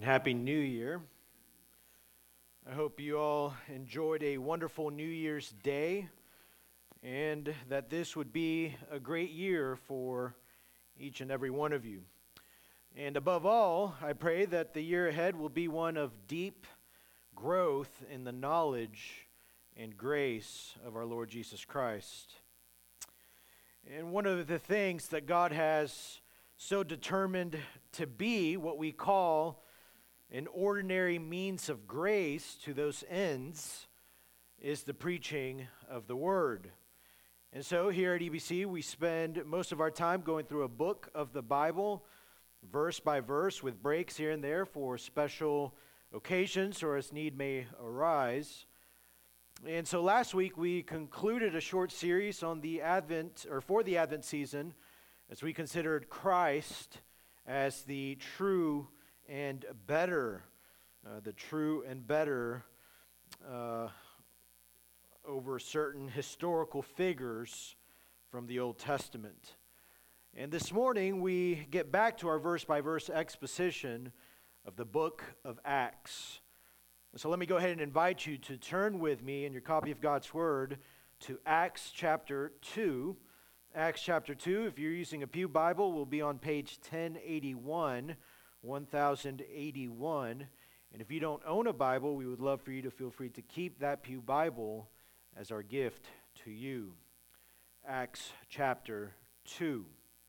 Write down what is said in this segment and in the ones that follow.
and Happy New Year. I hope you all enjoyed a wonderful New Year's Day and that this would be a great year for each and every one of you. And above all, I pray that the year ahead will be one of deep growth in the knowledge and grace of our Lord Jesus Christ. And one of the things that God has so determined to be what we call an ordinary means of grace to those ends is the preaching of the Word. And so here at EBC, we spend most of our time going through a book of the Bible, verse by verse, with breaks here and there for special occasions or as need may arise. And so last week we concluded a short series on the Advent, or for the Advent season, as we considered Christ as the true and better, over certain historical figures from the Old Testament. And this morning we get back to our verse-by-verse exposition of the book of Acts. So let me go ahead and invite you to turn with me in your copy of God's Word to Acts chapter 2. Acts chapter 2, if you're using a Pew Bible, will be on page 1081, 1081. And if you don't own a Bible, we would love for you to feel free to keep that Pew Bible as our gift to you. Acts chapter 2.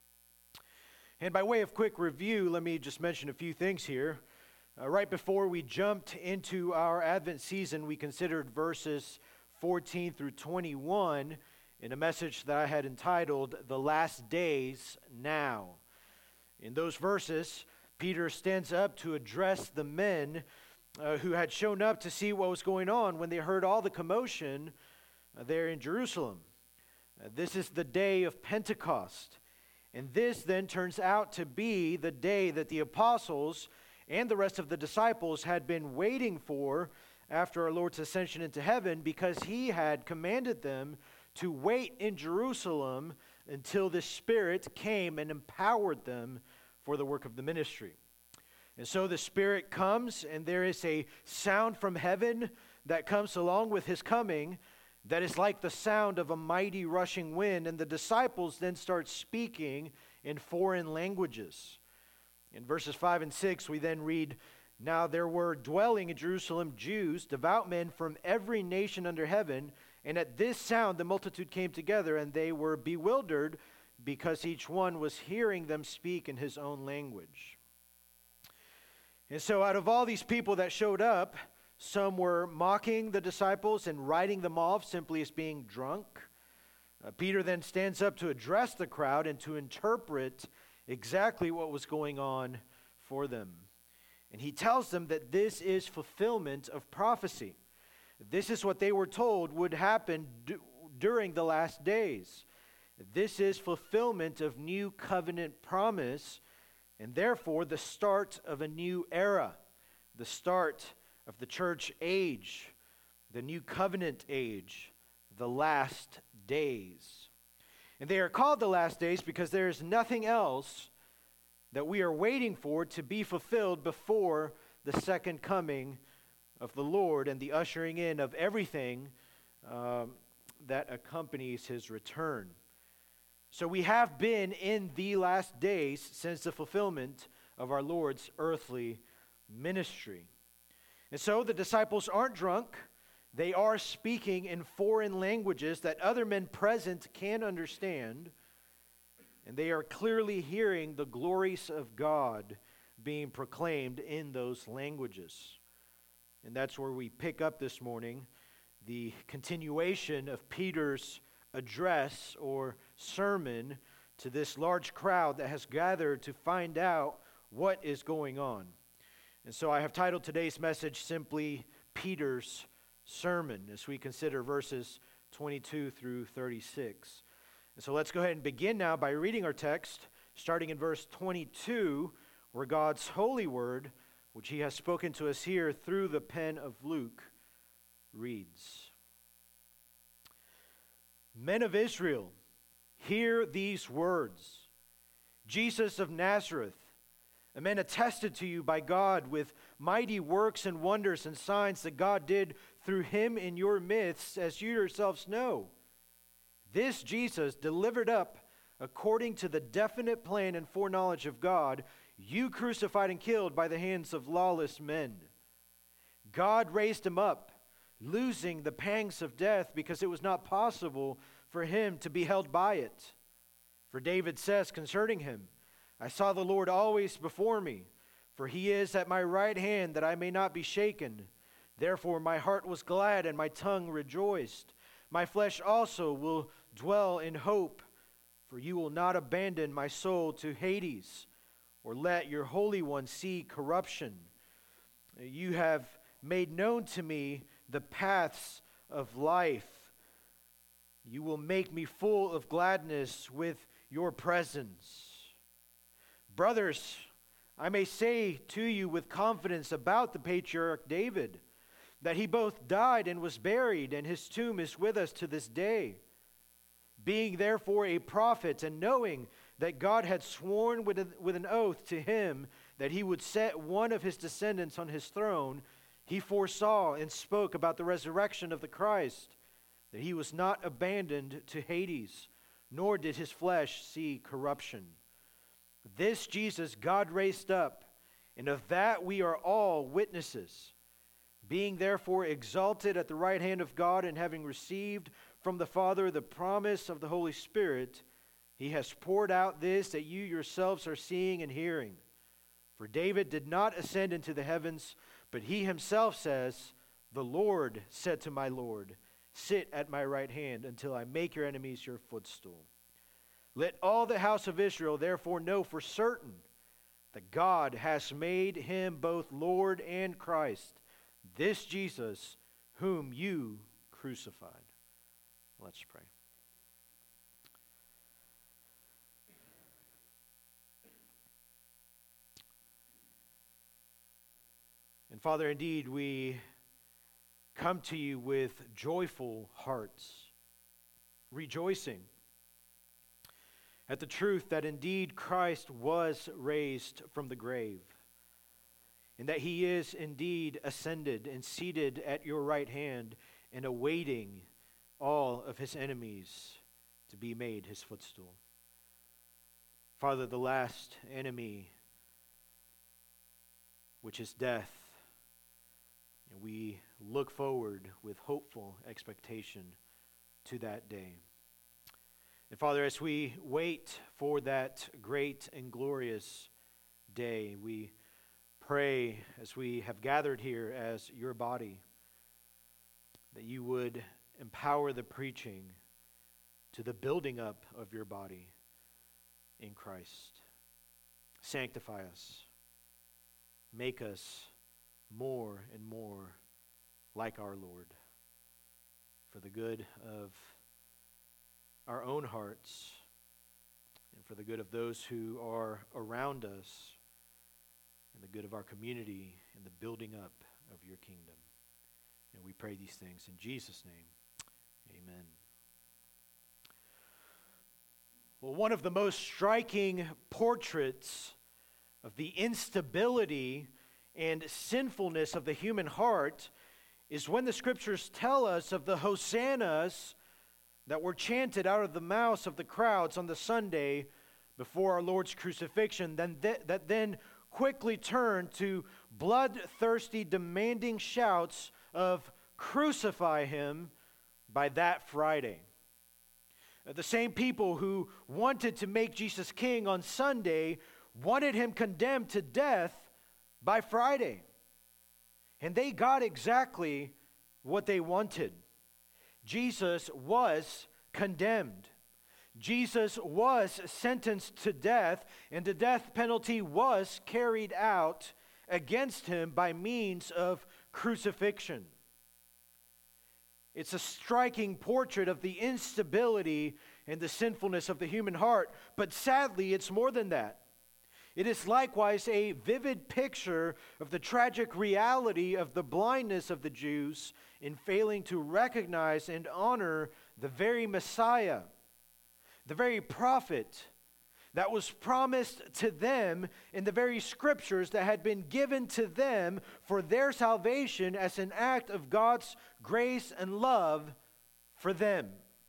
And by way of quick review, let me just mention a few things here. Right before we jumped into our Advent season, we considered verses 14 through 21 in a message that I had entitled, The Last Days Now. In those verses, Peter stands up to address the men who had shown up to see what was going on when they heard all the commotion there in Jerusalem. This is the day of Pentecost. And this then turns out to be the day that the apostles and the rest of the disciples had been waiting for after our Lord's ascension into heaven, because he had commanded them to wait in Jerusalem until the Spirit came and empowered them for the work of the ministry. And so the Spirit comes, and there is a sound from heaven that comes along with his coming that is like the sound of a mighty rushing wind, and the disciples then start speaking in foreign languages. In verses 5 and 6, we then read, Now there were dwelling in Jerusalem Jews, devout men from every nation under heaven, and at this sound the multitude came together, and they were bewildered because each one was hearing them speak in his own language. And so out of all these people that showed up, some were mocking the disciples and writing them off simply as being drunk. Peter then stands up to address the crowd and to interpret exactly what was going on for them. And he tells them that this is fulfillment of prophecy. This is what they were told would happen during the last days. This is fulfillment of new covenant promise, and therefore the start of a new era, the start of the church age, the new covenant age, the last days. And they are called the last days because there is nothing else that we are waiting for to be fulfilled before the second coming of the Lord and the ushering in of everything that accompanies his return. So we have been in the last days since the fulfillment of our Lord's earthly ministry. And so the disciples aren't drunk. They are speaking in foreign languages that other men present can understand. And they are clearly hearing the glories of God being proclaimed in those languages. And that's where we pick up this morning, the continuation of Peter's address or sermon to this large crowd that has gathered to find out what is going on. And so I have titled today's message simply Peter's Sermon, as we consider verses 22 through 36. And so let's go ahead and begin now by reading our text, starting in verse 22, where God's holy word, which he has spoken to us here through the pen of Luke, reads. Men of Israel, hear these words. Jesus of Nazareth, And men attested to you by God with mighty works and wonders and signs that God did through him in your midst, as you yourselves know. This Jesus, delivered up according to the definite plan and foreknowledge of God, you crucified and killed by the hands of lawless men. God raised him up, losing the pangs of death, because it was not possible for him to be held by it. For David says concerning him, I saw the Lord always before me, for he is at my right hand, that I may not be shaken. Therefore my heart was glad and my tongue rejoiced. My flesh also will dwell in hope, for you will not abandon my soul to Hades, or let your Holy One see corruption. You have made known to me the paths of life. You will make me full of gladness with your presence. Brothers, I may say to you with confidence about the patriarch David, that he both died and was buried, and his tomb is with us to this day. Being therefore a prophet, and knowing that God had sworn with an oath to him that he would set one of his descendants on his throne, he foresaw and spoke about the resurrection of the Christ, that he was not abandoned to Hades, nor did his flesh see corruption. This Jesus God raised up, and of that we are all witnesses. Being therefore exalted at the right hand of God, and having received from the Father the promise of the Holy Spirit, he has poured out this that you yourselves are seeing and hearing. For David did not ascend into the heavens, but he himself says, the Lord said to my Lord, sit at my right hand until I make your enemies your footstool. Let all the house of Israel therefore know for certain that God has made him both Lord and Christ, this Jesus whom you crucified. Let's pray. And Father, indeed, we come to you with joyful hearts, rejoicing at the truth that indeed Christ was raised from the grave, and that he is indeed ascended and seated at your right hand and awaiting all of his enemies to be made his footstool. Father, the last enemy, which is death, and we look forward with hopeful expectation to that day. And Father, as we wait for that great and glorious day, we pray as we have gathered here as your body, that you would empower the preaching to the building up of your body in Christ. Sanctify us. Make us more and more like our Lord, for the good of our own hearts and for the good of those who are around us and the good of our community and the building up of your kingdom. And we pray these things in Jesus' name. Amen. Well, one of the most striking portraits of the instability and sinfulness of the human heart is when the scriptures tell us of the hosannas that were chanted out of the mouths of the crowds on the Sunday before our Lord's crucifixion, that then quickly turned to bloodthirsty, demanding shouts of "Crucify him" by that Friday. The same people who wanted to make Jesus king on Sunday wanted him condemned to death by Friday. And they got exactly what they wanted. Jesus was condemned. Jesus was sentenced to death, and the death penalty was carried out against him by means of crucifixion. It's a striking portrait of the instability and the sinfulness of the human heart, but sadly, it's more than that. It is likewise a vivid picture of the tragic reality of the blindness of the Jews in failing to recognize and honor the very Messiah, the very prophet, that was promised to them in the very scriptures that had been given to them for their salvation as an act of God's grace and love for them.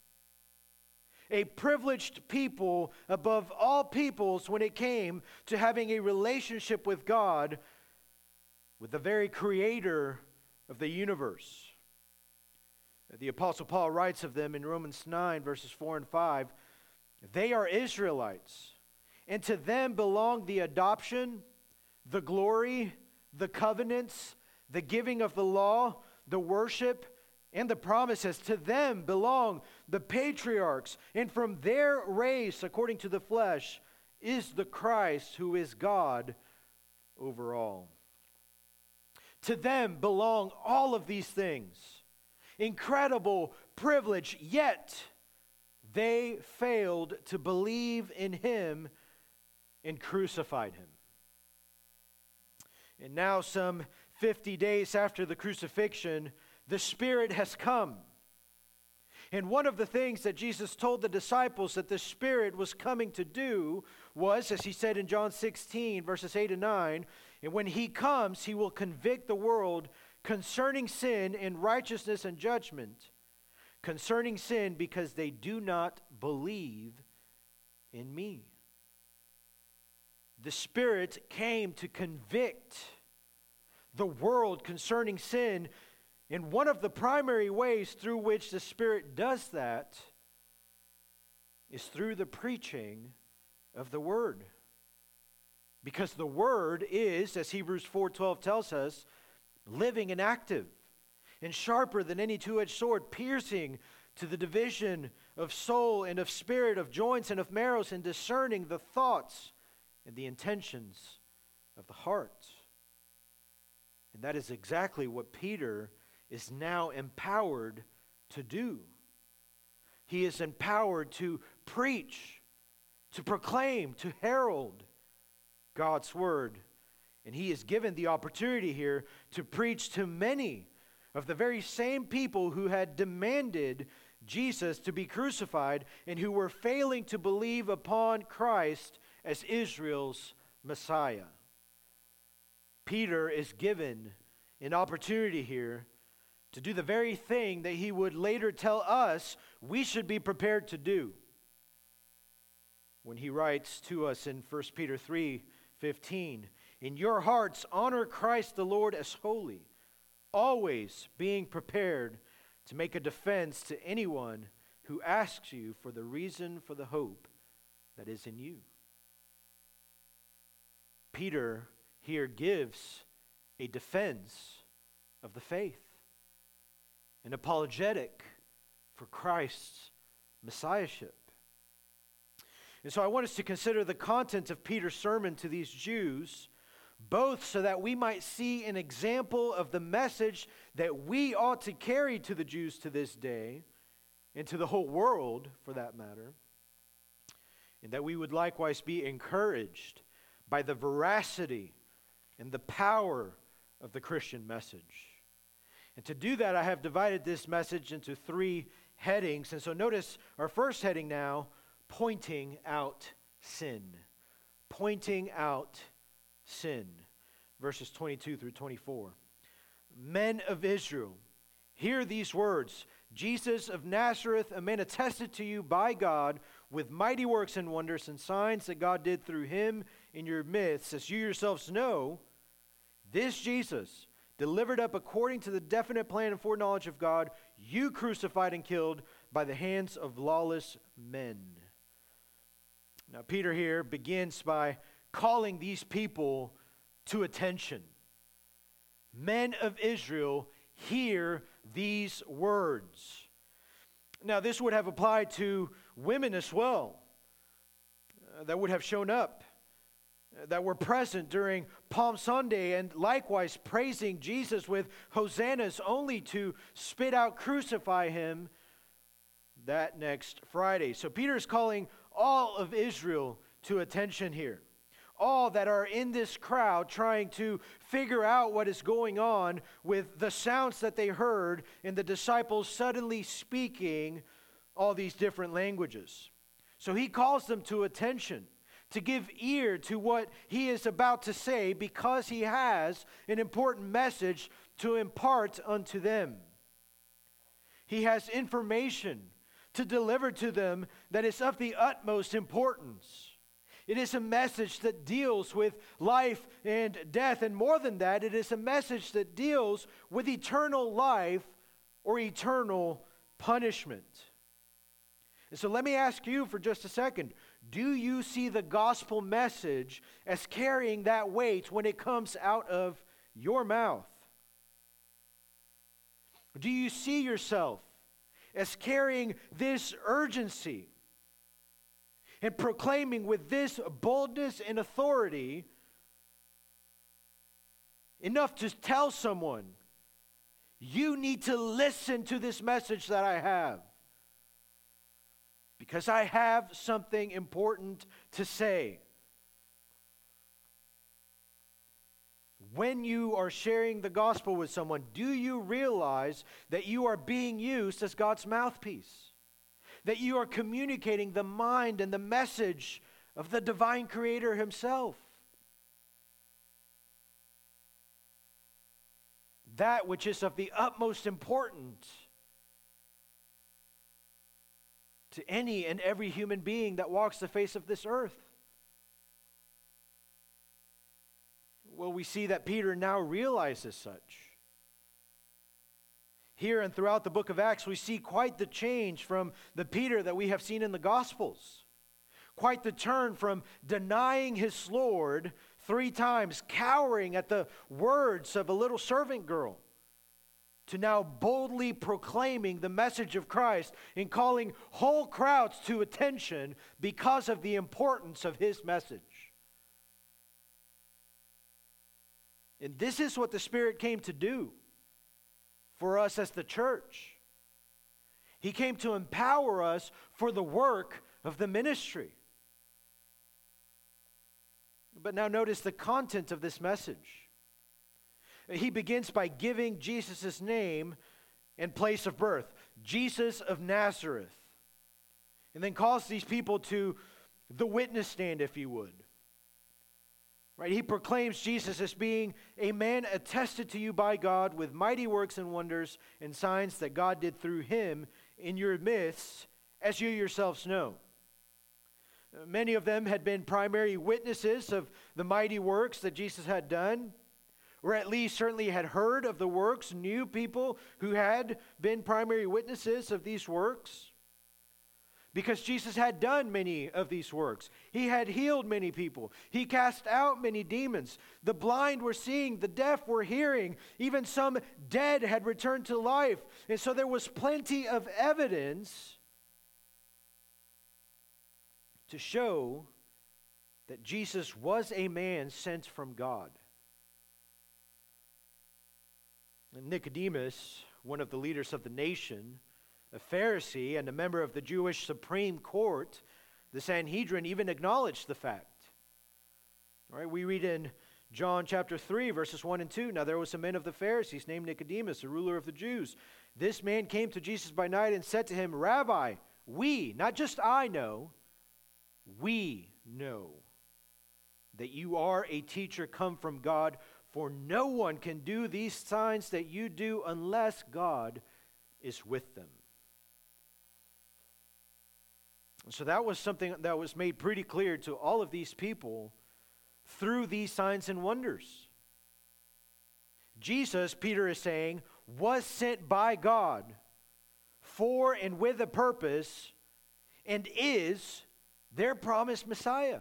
A privileged people above all peoples when it came to having a relationship with God, with the very creator of the universe. The Apostle Paul writes of them in Romans 9, verses 4 and 5, they are Israelites, and to them belong the adoption, the glory, the covenants, the giving of the law, the worship, and the promises. To them belong the patriarchs, and from their race, according to the flesh, is the Christ who is God over all. To them belong all of these things. Incredible privilege, yet they failed to believe in him and crucified him. And now, some 50 days after the crucifixion, the Spirit has come. And one of the things that Jesus told the disciples that the Spirit was coming to do was, as he said in John 16, verses 8 and 9, and when he comes, he will convict the world concerning sin and righteousness and judgment. Concerning sin, because they do not believe in me. The Spirit came to convict the world concerning sin, and one of the primary ways through which the Spirit does that is through the preaching of the Word. Because the Word is, as Hebrews 4:12 tells us, living and active, and sharper than any two-edged sword, piercing to the division of soul and of spirit, of joints and of marrows, and discerning the thoughts and the intentions of the heart. And that is exactly what Peter is now empowered to do. He is empowered to preach, to proclaim, to herald God's word. And he is given the opportunity here to preach to many of the very same people who had demanded Jesus to be crucified and who were failing to believe upon Christ as Israel's Messiah. Peter is given an opportunity here to do the very thing that he would later tell us we should be prepared to do. When he writes to us in 1 Peter 3:15, in your hearts honor Christ the Lord as holy, always being prepared to make a defense to anyone who asks you for the reason for the hope that is in you. Peter here gives a defense of the faith, an apologetic for Christ's messiahship. And so I want us to consider the content of Peter's sermon to these Jews, both so that we might see an example of the message that we ought to carry to the Jews to this day, and to the whole world for that matter, and that we would likewise be encouraged by the veracity and the power of the Christian message. And to do that, I have divided this message into three headings. And so notice our first heading now, pointing out sin. Pointing out sin. Verses 22 through 24. Men of Israel, hear these words. Jesus of Nazareth, a man attested to you by God with mighty works and wonders and signs that God did through him in your midst, as you yourselves know, this Jesus, delivered up according to the definite plan and foreknowledge of God, you crucified and killed by the hands of lawless men. Now, Peter here begins by calling these people to attention. Men of Israel, hear these words. Now, this would have applied to women as well, that would have shown up, that were present during Palm Sunday, and likewise praising Jesus with hosannas, only to spit out, crucify him that next Friday. So Peter is calling all of Israel to attention here. All that are in this crowd trying to figure out what is going on with the sounds that they heard and the disciples suddenly speaking all these different languages. So he calls them to attention. to give ear to what he is about to say, because he has an important message to impart unto them. He has information to deliver to them that is of the utmost importance. It is a message that deals with life and death, and more than that, it is a message that deals with eternal life or eternal punishment. And so let me ask you for just a second, do you see the gospel message as carrying that weight when it comes out of your mouth? Do you see yourself as carrying this urgency and proclaiming with this boldness and authority enough to tell someone, you need to listen to this message that I have, because I have something important to say? When you are sharing the gospel with someone, do you realize that you are being used as God's mouthpiece? That you are communicating the mind and the message of the divine Creator himself? That which is of the utmost importance to any and every human being that walks the face of this earth. Well, we see that Peter now realizes such. Here and throughout the book of Acts, we see quite the change from the Peter that we have seen in the Gospels. Quite the turn from denying his Lord 3 times, cowering at the words of a little servant girl, to now boldly proclaiming the message of Christ and calling whole crowds to attention because of the importance of his message. And this is what the Spirit came to do for us as the church. He came to empower us for the work of the ministry. But now notice the content of this message. He begins by giving Jesus' name and place of birth, Jesus of Nazareth, and then calls these people to the witness stand, if you would. Right? He proclaims Jesus as being a man attested to you by God with mighty works and wonders and signs that God did through him in your midst, as you yourselves know. Many of them had been primary witnesses of the mighty works that Jesus had done, or at least certainly had heard of the works, knew people who had been primary witnesses of these works. Because Jesus had done many of these works. He had healed many people. He cast out many demons. The blind were seeing, the deaf were hearing. Even some dead had returned to life. And so there was plenty of evidence to show that Jesus was a man sent from God. And Nicodemus, one of the leaders of the nation, a Pharisee and a member of the Jewish Supreme Court, the Sanhedrin, even acknowledged the fact. All right, we read in John chapter 3, verses 1 and 2, now there was a man of the Pharisees named Nicodemus, a ruler of the Jews. This man came to Jesus by night and said to him, Rabbi, we, not just I know, we know that you are a teacher come from God, for no one can do these signs that you do unless God is with them. So that was something that was made pretty clear to all of these people through these signs and wonders. Jesus, Peter is saying, was sent by God for and with a purpose, and is their promised Messiah.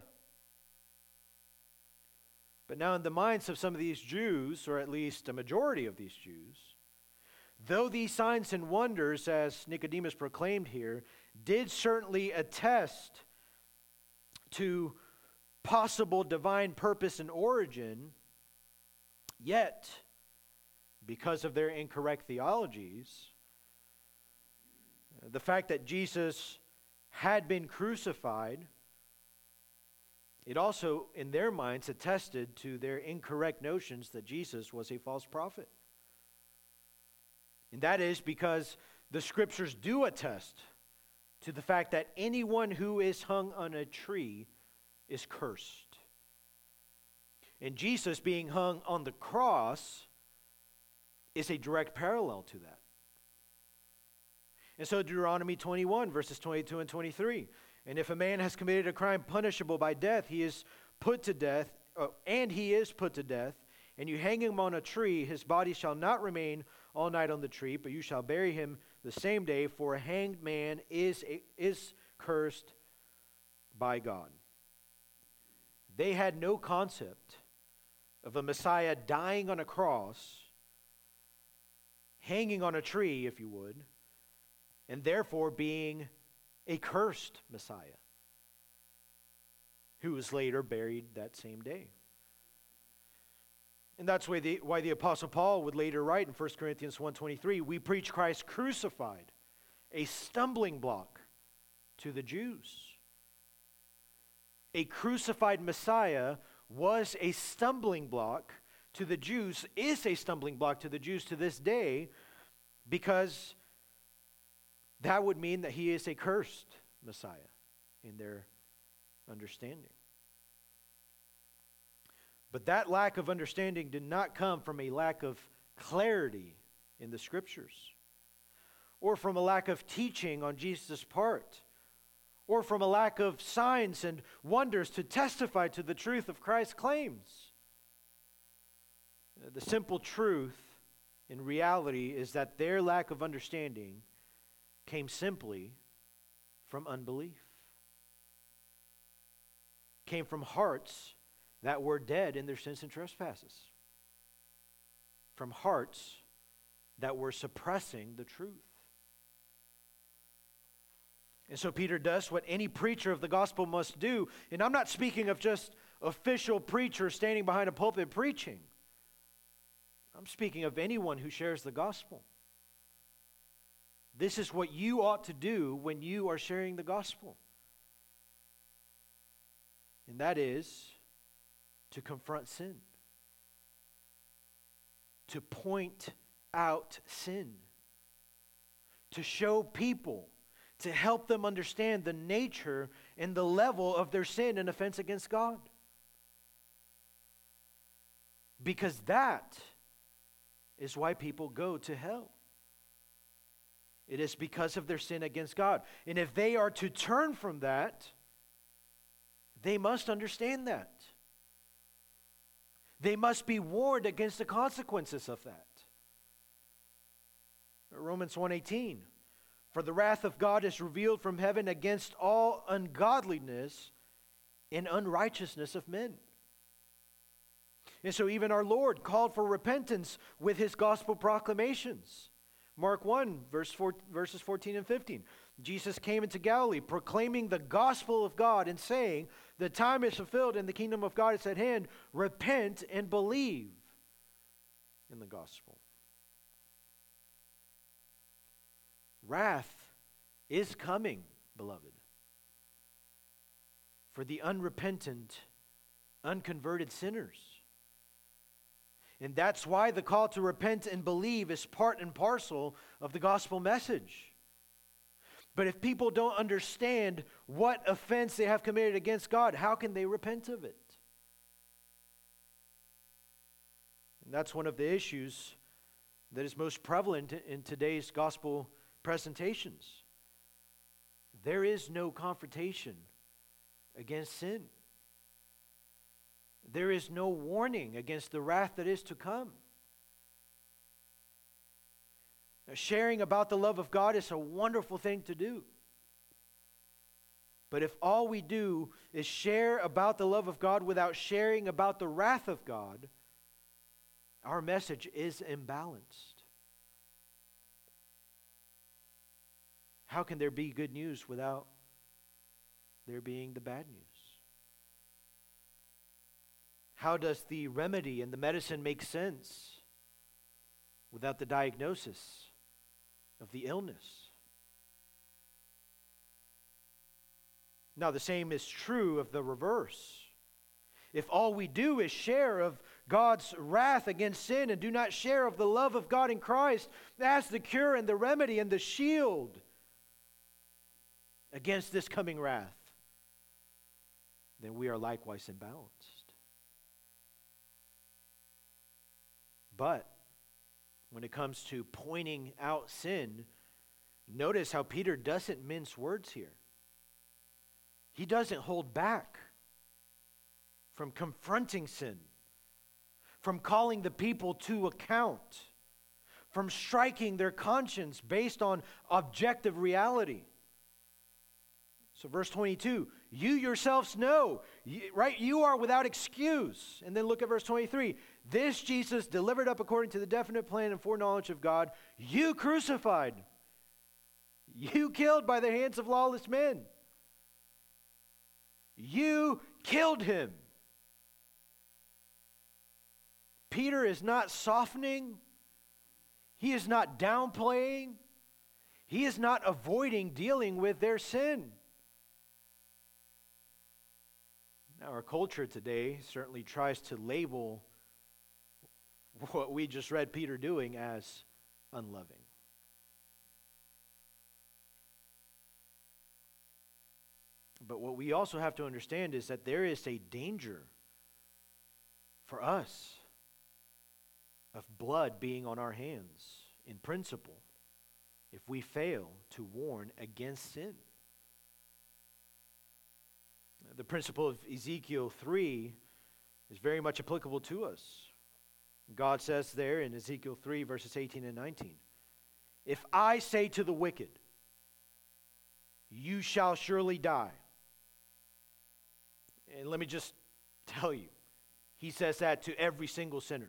But now in the minds of some of these Jews, or at least a majority of these Jews, though these signs and wonders, as Nicodemus proclaimed here, did certainly attest to possible divine purpose and origin, yet, because of their incorrect theologies, the fact that Jesus had been crucified, it also, in their minds, attested to their incorrect notions that Jesus was a false prophet. And that is because the scriptures do attest to the fact that anyone who is hung on a tree is cursed. And Jesus being hung on the cross is a direct parallel to that. And so Deuteronomy 21, verses 22 and 23. And if a man has committed a crime punishable by death, he is put to death, and you hang him on a tree, his body shall not remain all night on the tree, but you shall bury him the same day, for a hanged man is cursed by God. They had no concept of a Messiah dying on a cross, hanging on a tree, if you would, and therefore being a cursed Messiah who was later buried that same day. And that's why the Apostle Paul would later write in 1 Corinthians 1:23, we preach Christ crucified, a stumbling block to the Jews. A crucified Messiah was a stumbling block to the Jews, is a stumbling block to the Jews to this day, because that would mean that he is a cursed Messiah in their understanding. But that lack of understanding did not come from a lack of clarity in the Scriptures, or from a lack of teaching on Jesus' part, or from a lack of signs and wonders to testify to the truth of Christ's claims. The simple truth in reality is that their lack of understanding came simply from unbelief. Came from hearts that were dead in their sins and trespasses. From hearts that were suppressing the truth. And so Peter does what any preacher of the gospel must do. And I'm not speaking of just official preachers standing behind a pulpit preaching. I'm speaking of anyone who shares the gospel. This is what you ought to do when you are sharing the gospel. And that is to confront sin. To point out sin. To show people, to help them understand the nature and the level of their sin and offense against God. Because that is why people go to hell. It is because of their sin against God. And if they are to turn from that, they must understand that. They must be warned against the consequences of that. Romans 1:18, for the wrath of God is revealed from heaven against all ungodliness and unrighteousness of men. And so even our Lord called for repentance with his gospel proclamations. Mark 1, verses 14 and 15. Jesus came into Galilee proclaiming the gospel of God and saying, the time is fulfilled and the kingdom of God is at hand. Repent and believe in the gospel. Wrath is coming, beloved, for the unrepentant, unconverted sinners. And that's why the call to repent and believe is part and parcel of the gospel message. But if people don't understand what offense they have committed against God, how can they repent of it? And that's one of the issues that is most prevalent in today's gospel presentations. There is no confrontation against sin. There is no warning against the wrath that is to come. Now, sharing about the love of God is a wonderful thing to do. But if all we do is share about the love of God without sharing about the wrath of God, our message is imbalanced. How can there be good news without there being the bad news? How does the remedy and the medicine make sense without the diagnosis of the illness? Now, the same is true of the reverse. If all we do is share of God's wrath against sin and do not share of the love of God in Christ as the cure and the remedy and the shield against this coming wrath, then we are likewise imbalanced. But when it comes to pointing out sin, notice how Peter doesn't mince words here. He doesn't hold back from confronting sin, from calling the people to account, from striking their conscience based on objective reality. So verse 22, you yourselves know, right? You are without excuse. And then look at verse 23. This Jesus delivered up according to the definite plan and foreknowledge of God, you crucified, you killed by the hands of lawless men. You killed him. Peter is not softening. He is not downplaying. He is not avoiding dealing with their sin. Now, our culture today certainly tries to label what we just read Peter doing as unloving. But what we also have to understand is that there is a danger for us of blood being on our hands in principle if we fail to warn against sin. The principle of Ezekiel 3 is very much applicable to us. God says there in Ezekiel 3, verses 18 and 19, if I say to the wicked, you shall surely die. And let me just tell you, he says that to every single sinner.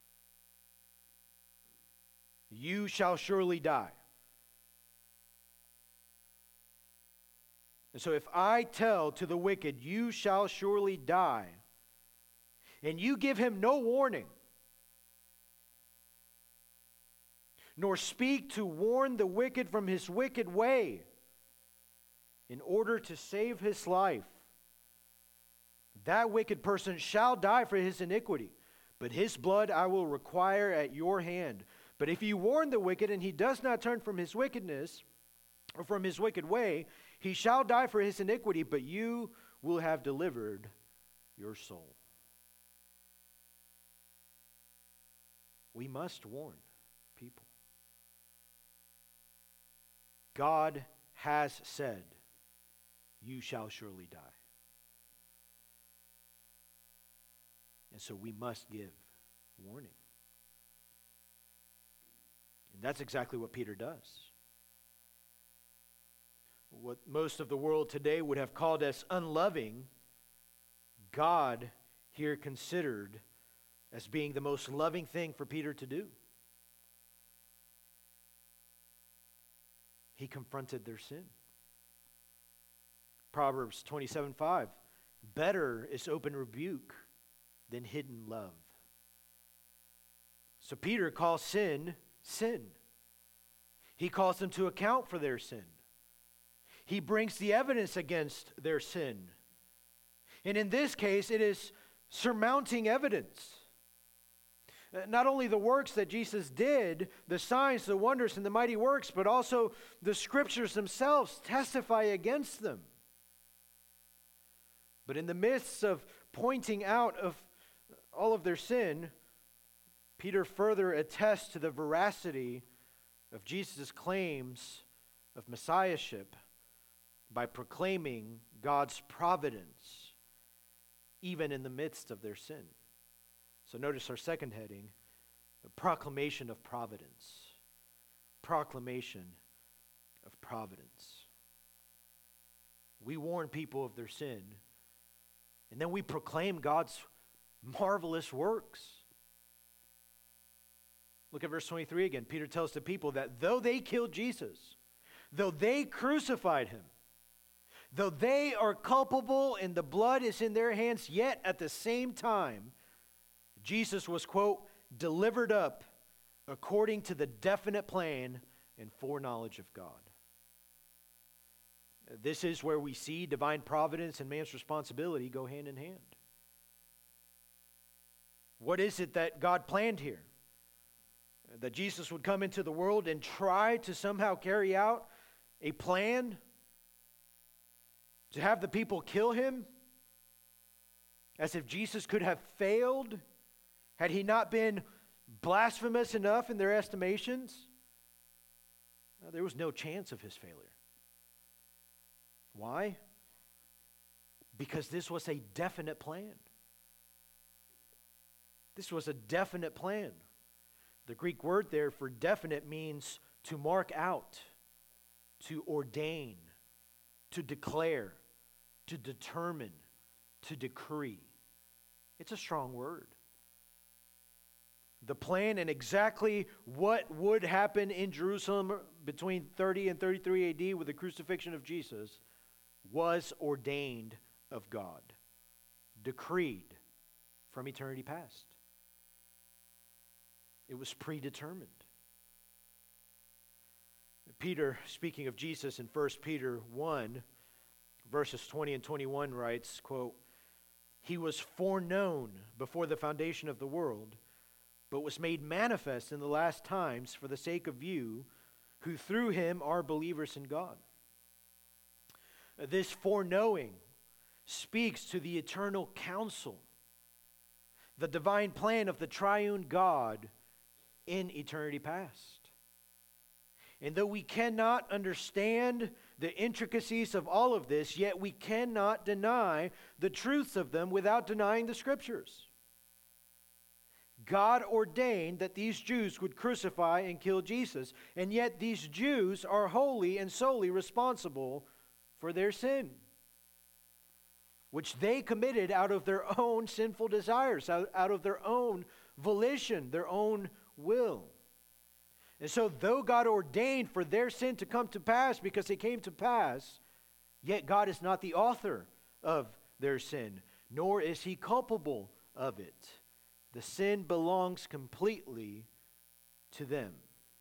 You shall surely die. And so if I tell to the wicked, you shall surely die, and you give him no warning, nor speak to warn the wicked from his wicked way, in order to save his life, that wicked person shall die for his iniquity, but his blood I will require at your hand. But if you warn the wicked, and he does not turn from his wickedness, or from his wicked way, he shall die for his iniquity, but you will have delivered your soul. We must warn people. God has said, you shall surely die. And so we must give warning. And that's exactly what Peter does. What most of the world today would have called as unloving, God here considered as being the most loving thing for Peter to do. He confronted their sin. Proverbs 27:5, better is open rebuke than hidden love. So Peter calls sin, sin. He calls them to account for their sin. He brings the evidence against their sin. And in this case, it is surmounting evidence. Not only the works that Jesus did, the signs, the wonders, and the mighty works, but also the scriptures themselves testify against them. But in the midst of pointing out of all of their sin, Peter further attests to the veracity of Jesus' claims of messiahship by proclaiming God's providence, even in the midst of their sin. So notice our second heading, the proclamation of providence. Proclamation of providence. We warn people of their sin, and then we proclaim God's marvelous works. Look at verse 23 again. Peter tells the people that though they killed Jesus, though they crucified him, though they are culpable and the blood is in their hands, yet at the same time, Jesus was, quote, delivered up according to the definite plan and foreknowledge of God. This is where we see divine providence and man's responsibility go hand in hand. What is it that God planned here? That Jesus would come into the world and try to somehow carry out a plan to have the people kill him? As if Jesus could have failed had he not been blasphemous enough in their estimations. There was no chance of his failure. Why? Because this was a definite plan. This was a definite plan. The Greek word there for definite means to mark out, to ordain, to declare, to determine, to decree. It's a strong word. The plan and exactly what would happen in Jerusalem between 30 and 33 AD with the crucifixion of Jesus was ordained of God, decreed from eternity past. It was predetermined. Peter, speaking of Jesus in 1 Peter 1, verses 20 and 21, writes, quote, "He was foreknown before the foundation of the world, but was made manifest in the last times for the sake of you, who through him are believers in God." This foreknowing speaks to the eternal counsel, the divine plan of the triune God in eternity past. And though we cannot understand the intricacies of all of this, yet we cannot deny the truths of them without denying the Scriptures. God ordained that these Jews would crucify and kill Jesus, and yet these Jews are wholly and solely responsible for their sin, which they committed out of their own sinful desires, out of their own volition, their own will. And so though God ordained for their sin to come to pass because it came to pass, yet God is not the author of their sin, nor is he culpable of it. The sin belongs completely to them.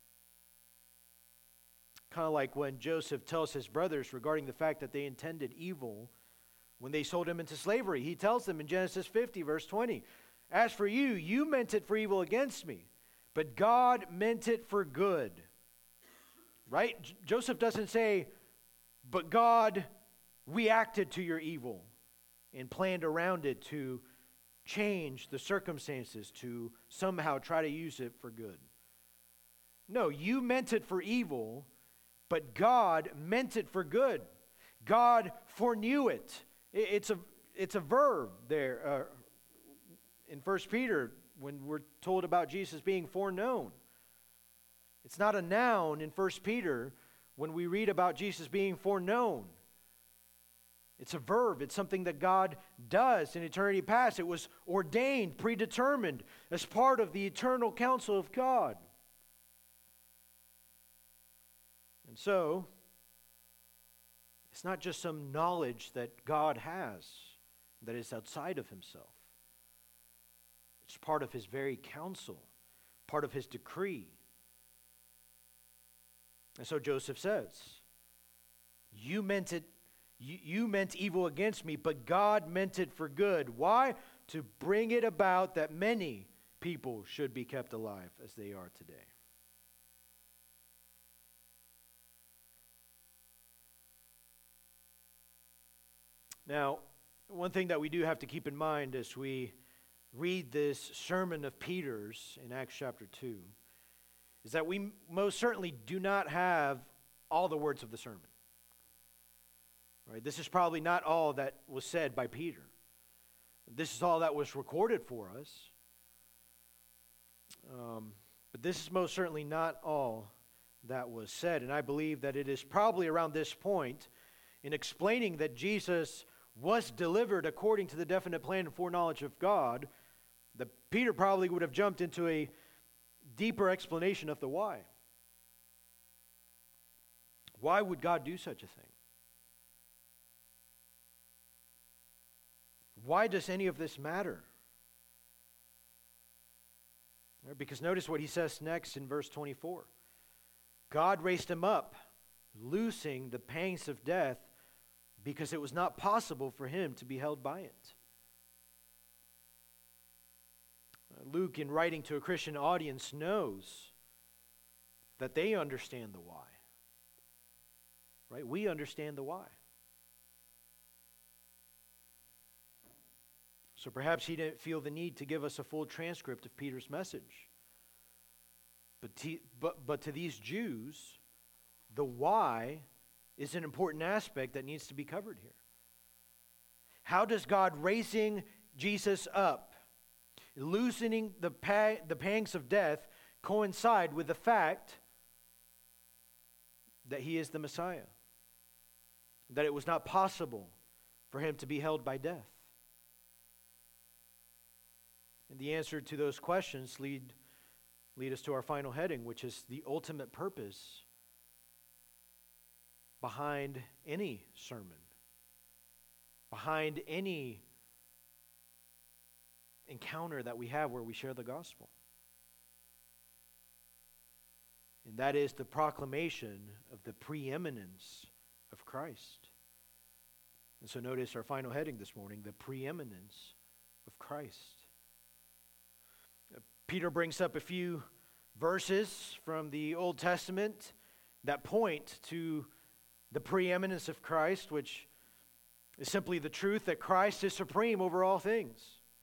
Kind of like when Joseph tells his brothers regarding the fact that they intended evil when they sold him into slavery. He tells them in Genesis 50, verse 20, "As for you, you meant it for evil against me, but God meant it for good." Right? Joseph doesn't say, "But God reacted to your evil and planned around it to change the circumstances to somehow try to use it for good." No, you meant it for evil, but God meant it for good. God foreknew it. It's a verb there in 1 Peter when we're told about Jesus being foreknown. It's not a noun in 1 Peter when we read about Jesus being foreknown. It's a verb. It's something that God does in eternity past. It was ordained, predetermined as part of the eternal counsel of God. And so, it's not just some knowledge that God has that is outside of himself. It's part of his very counsel, part of his decree. And so Joseph says, You meant evil against me, but God meant it for good. Why? To bring it about that many people should be kept alive as they are today. Now, one thing that we do have to keep in mind as we read this sermon of Peter's in Acts chapter 2 is that we most certainly do not have all the words of the sermon. Right? This is probably not all that was said by Peter. This is all that was recorded for us. But this is most certainly not all that was said. And I believe that it is probably around this point in explaining that Jesus was delivered according to the definite plan and foreknowledge of God, that Peter probably would have jumped into a deeper explanation of the why. Why would God do such a thing? Why does any of this matter? Because notice what he says next in verse 24. God raised him up, loosing the pangs of death, because it was not possible for him to be held by it. Luke, in writing to a Christian audience, knows that they understand the why. Right? We understand the why. So perhaps he didn't feel the need to give us a full transcript of Peter's message. But to these Jews, the why is an important aspect that needs to be covered here. How does God raising Jesus up, loosening the pangs of death, coincide with the fact that he is the Messiah? That it was not possible for him to be held by death? And the answer to those questions lead us to our final heading, which is the ultimate purpose behind any sermon, behind any encounter that we have where we share the gospel. And that is the proclamation of the preeminence of Christ. And so notice our final heading this morning, the preeminence of Christ. Peter brings up a few verses from the Old Testament that point to the preeminence of Christ, which is simply the truth that Christ is supreme over all things.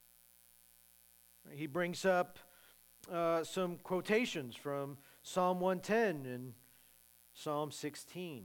He brings up some quotations from Psalm 110 and Psalm 16.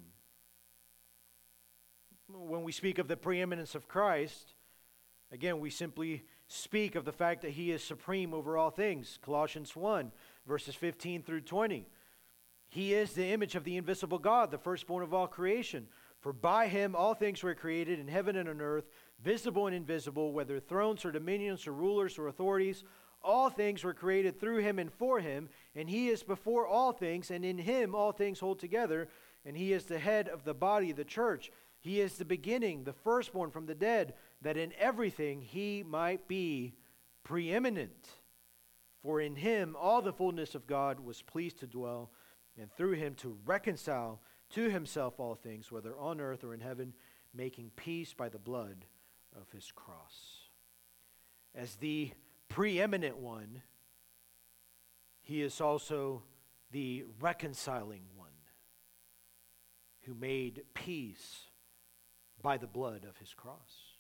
When we speak of the preeminence of Christ, again, we simply speak of the fact that he is supreme over all things. Colossians 1, verses 15 through 20. He is the image of the invisible God, the firstborn of all creation. For by him all things were created in heaven and on earth, visible and invisible, whether thrones or dominions or rulers or authorities. All things were created through him and for him, and he is before all things, and in him all things hold together, and he is the head of the body, the church. He is the beginning, the firstborn from the dead, that in everything he might be preeminent. For in him all the fullness of God was pleased to dwell, and through him to reconcile to himself all things, whether on earth or in heaven, making peace by the blood of his cross. As the preeminent one, he is also the reconciling one who made peace by the blood of his cross.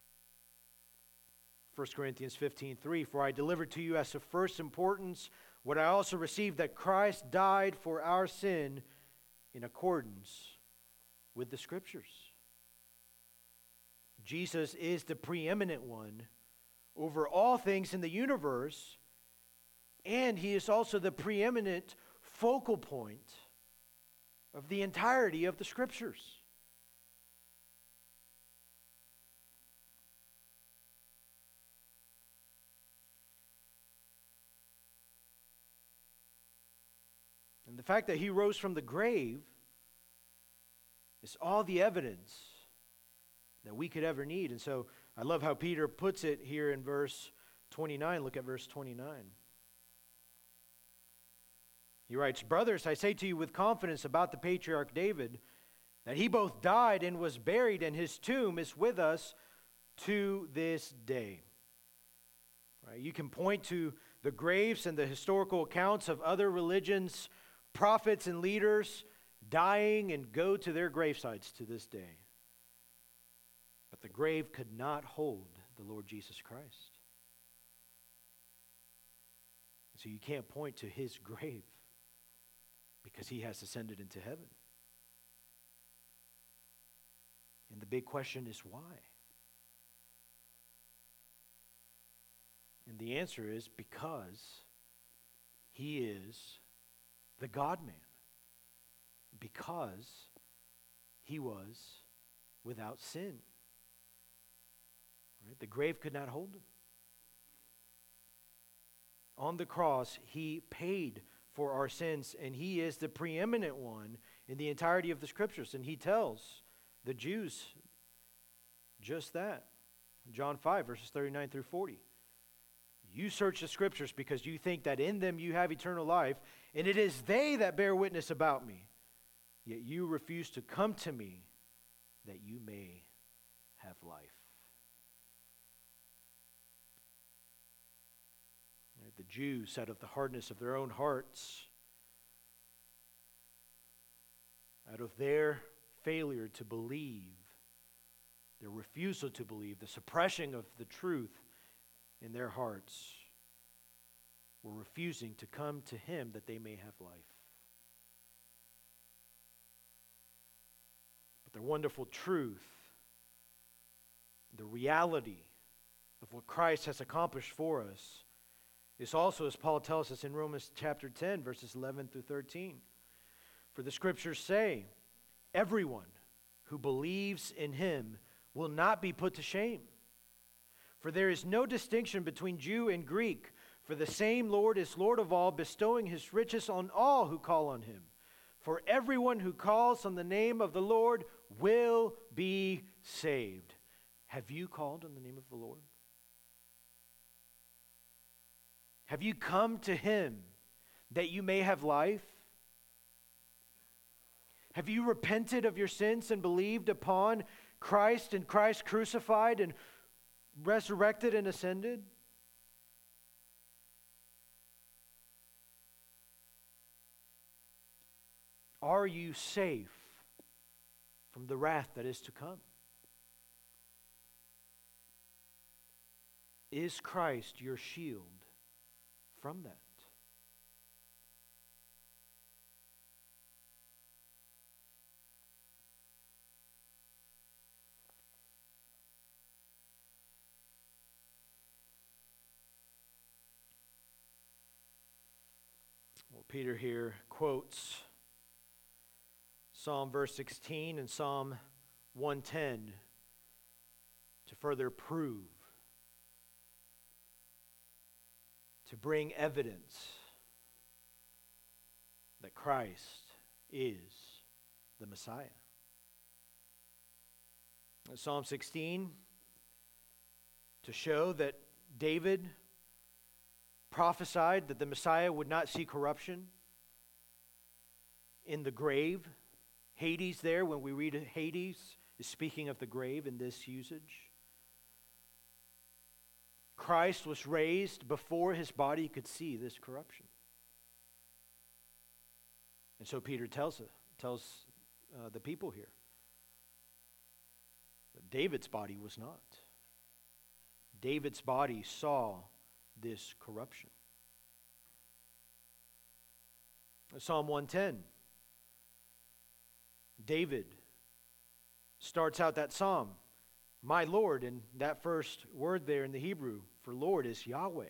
1 Corinthians 15:3, for I delivered to you as of first importance what I also received, that Christ died for our sin in accordance with the Scriptures. Jesus is the preeminent one over all things in the universe, and he is also the preeminent focal point of the entirety of the Scriptures. And the fact that he rose from the grave is all the evidence that we could ever need. And so I love how Peter puts it here in verse 29. Look at verse 29. He writes, brothers, I say to you with confidence about the patriarch David, that he both died and was buried, and his tomb is with us to this day. Right? You can point to the graves and the historical accounts of other religions, prophets and leaders dying, and go to their gravesites to this day. But the grave could not hold the Lord Jesus Christ. So you can't point to his grave because he has ascended into heaven. And the big question is why? And the answer is because he is the God-man. Because he was without sin. Right? The grave could not hold him. On the cross, he paid for our sins, and he is the preeminent one in the entirety of the Scriptures. And he tells the Jews just that. John 5, verses 39 through 40. You search the Scriptures because you think that in them you have eternal life, and it is they that bear witness about me. Yet you refuse to come to me that you may have life. The Jews, out of the hardness of their own hearts, out of their failure to believe, their refusal to believe, the suppression of the truth, in their hearts were refusing to come to him that they may have life. But the wonderful truth, the reality of what Christ has accomplished for us is also, as Paul tells us in Romans chapter 10, verses 11 through 13. For the scriptures say, everyone who believes in him will not be put to shame. For there is no distinction between Jew and Greek, for the same Lord is Lord of all, bestowing his riches on all who call on him. For everyone who calls on the name of the Lord will be saved. Have you called on the name of the Lord? Have you come to him that you may have life? Have you repented of your sins and believed upon Christ and Christ crucified and resurrected and ascended? Are you safe from the wrath that is to come? Is Christ your shield from that? Well, Peter here quotes Psalm verse 16 and Psalm 110 to further prove, to bring evidence that Christ is the Messiah. Psalm 16, to show that David prophesied that the Messiah would not see corruption in the grave. Hades there, when we read Hades, is speaking of the grave in this usage. Christ was raised before his body could see this corruption. And so Peter tells the people here that David's body was not. David's body saw this corruption. Psalm 110. David starts out that psalm, my Lord, and that first word there in the Hebrew for Lord is Yahweh.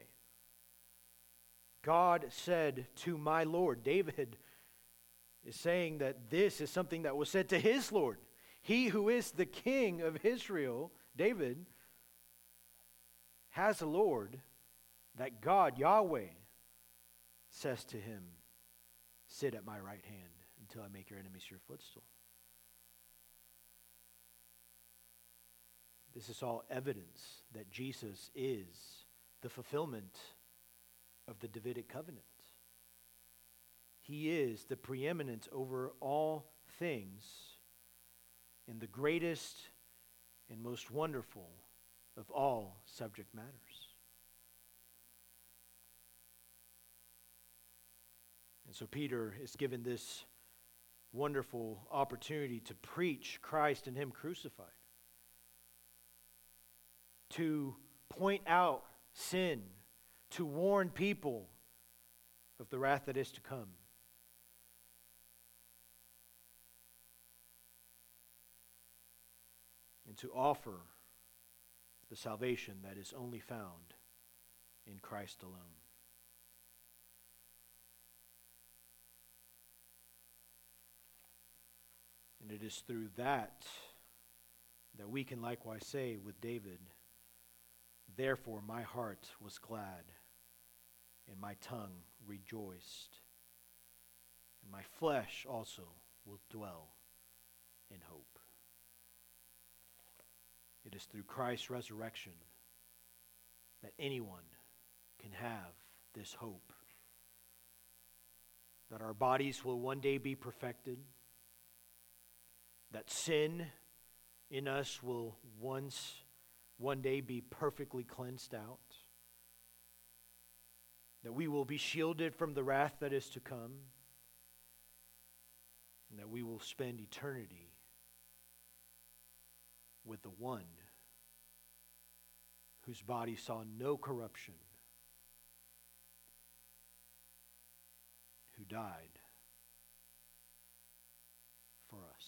God said to my Lord. David is saying that this is something that was said to his Lord. He who is the king of Israel, David, has a Lord that God, Yahweh, says to him, sit at my right hand until I make your enemies your footstool. This is all evidence that Jesus is the fulfillment of the Davidic covenant. He is the preeminent over all things and the greatest and most wonderful of all subject matters. And so Peter is given this wonderful opportunity to preach Christ and him crucified, to point out sin, to warn people of the wrath that is to come. And to offer the salvation that is only found in Christ alone. And it is through that that we can likewise say with David, therefore my heart was glad, and my tongue rejoiced, and my flesh also will dwell in hope. It is through Christ's resurrection that anyone can have this hope, that our bodies will one day be perfected, that sin in us will one day be perfectly cleansed out, that we will be shielded from the wrath that is to come, and that we will spend eternity with the one whose body saw no corruption, who died for us.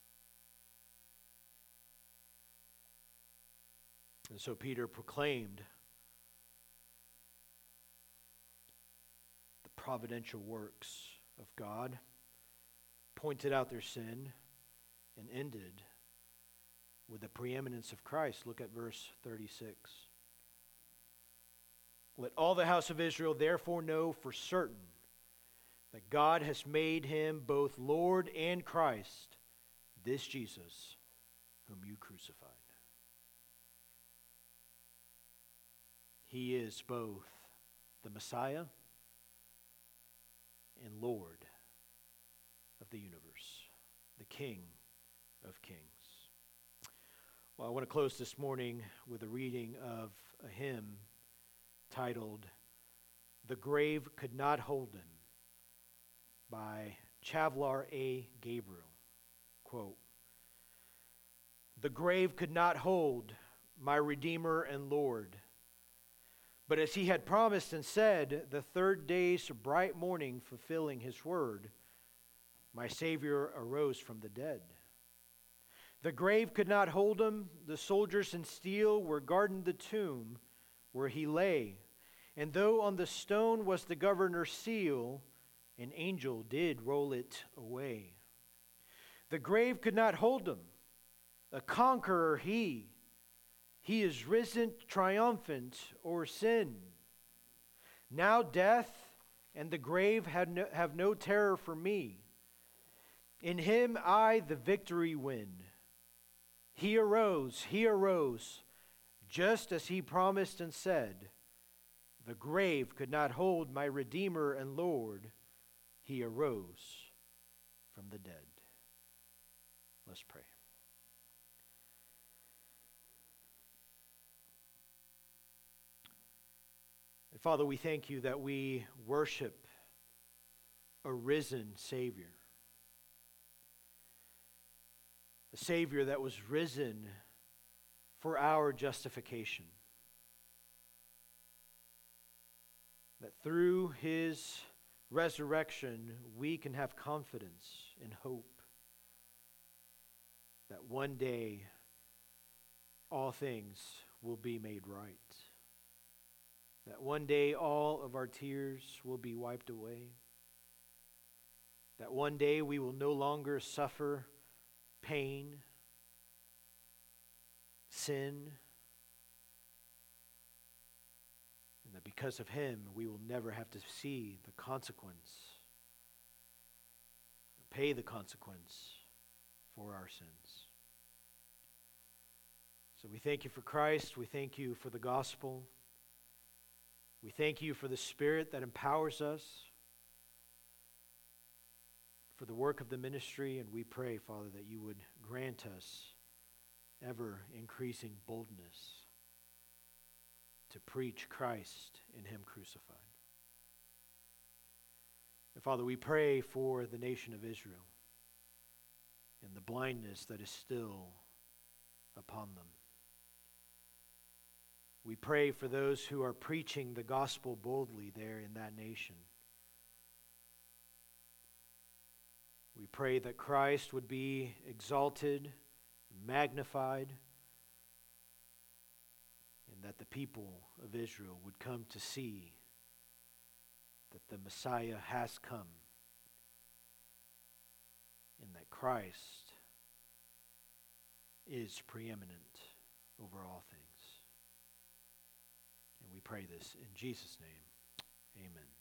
And so Peter proclaimed the providential works of God, pointed out their sin, and ended with the preeminence of Christ. Look at verse 36. Let all the house of Israel therefore know for certain that God has made him both Lord and Christ, this Jesus whom you crucified. He is both the Messiah and Lord of the universe, the King of kings. Well, I want to close this morning with a reading of a hymn titled, "The Grave Could Not Hold Him," by Chavlar A. Gabriel. Quote, "The grave could not hold my Redeemer and Lord, but as he had promised and said, the third day's bright morning fulfilling his word, my Savior arose from the dead. The grave could not hold him. The soldiers in steel were guarding the tomb where he lay. And though on the stone was the governor's seal, an angel did roll it away. The grave could not hold him. A conqueror he. He is risen triumphant o'er sin. Now death and the grave have no terror for me. In him I the victory win. He arose, just as he promised and said. The grave could not hold my Redeemer and Lord. He arose from the dead." Let's pray. And Father, we thank you that we worship a risen Savior. A Savior that was risen for our justification. That through his resurrection, we can have confidence and hope that one day all things will be made right. That one day all of our tears will be wiped away. That one day we will no longer suffer pain, sin, and that because of him we will never have to see the consequence, pay the consequence for our sins. So we thank you for Christ. We thank you for the gospel. We thank you for the Spirit that empowers us, for the work of the ministry, and we pray, Father, that you would grant us ever increasing boldness to preach Christ and him crucified. And Father, we pray for the nation of Israel and the blindness that is still upon them. We pray for those who are preaching the gospel boldly there in that nation. We pray that Christ would be exalted, magnified, and that the people of Israel would come to see that the Messiah has come and that Christ is preeminent over all things. And we pray this in Jesus' name. Amen.